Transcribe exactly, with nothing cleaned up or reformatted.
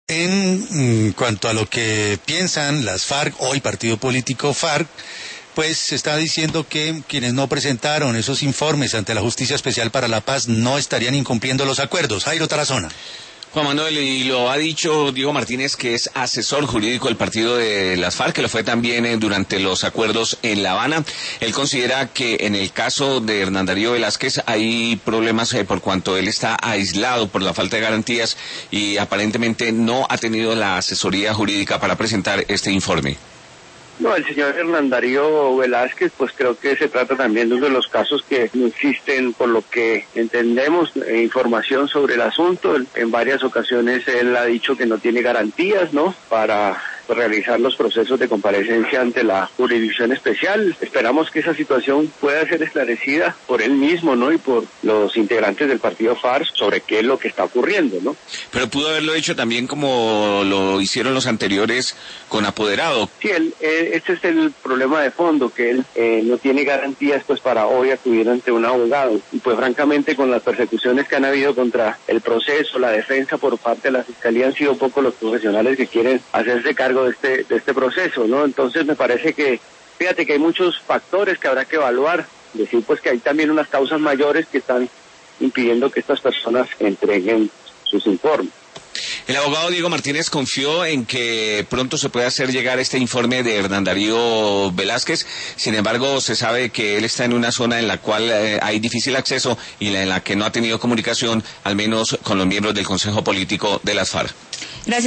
en mm, cuanto a lo que piensan las FARC, hoy partido político FARC, pues se está diciendo que quienes no presentaron esos informes ante la Justicia Especial para la Paz no estarían incumpliendo los acuerdos. Jairo Tarazona. Juan Manuel, y lo ha dicho Diego Martínez, que es asesor jurídico del partido de las FARC, que lo fue también eh, durante los acuerdos en La Habana. Él considera que en el caso de Hernán Darío Velázquez hay problemas eh, por cuanto él está aislado por la falta de garantías y aparentemente no ha tenido la asesoría jurídica para presentar este informe. No, el señor Hernán Darío Velázquez, pues creo que se trata también de uno de los casos que no existen, por lo que entendemos, eh, información sobre el asunto. En varias ocasiones él ha dicho que no tiene garantías, ¿no?, para realizar los procesos de comparecencia ante la jurisdicción especial. Esperamos que esa situación pueda ser esclarecida por él mismo, ¿no?, y por los integrantes del partido FARC sobre qué es lo que está ocurriendo, ¿no? Pero pudo haberlo hecho también como lo hicieron los anteriores con apoderado. Sí, él, eh, este es el problema de fondo, que él eh, no tiene garantías pues para hoy acudir ante un abogado. Y pues francamente con las persecuciones que han habido contra el proceso, la defensa por parte de la Fiscalía, han sido pocos los profesionales que quieren hacerse cargo de este, de este proceso, ¿no? Entonces me parece que, fíjate que hay muchos factores que habrá que evaluar, decir pues que hay también unas causas mayores que están impidiendo que estas personas entreguen sus informes. El abogado Diego Martínez confió en que pronto se pueda hacer llegar este informe de Hernán Darío Velázquez. Sin embargo, se sabe que él está en una zona en la cual eh, hay difícil acceso y en la que no ha tenido comunicación, al menos con los miembros del Consejo Político de las FARC.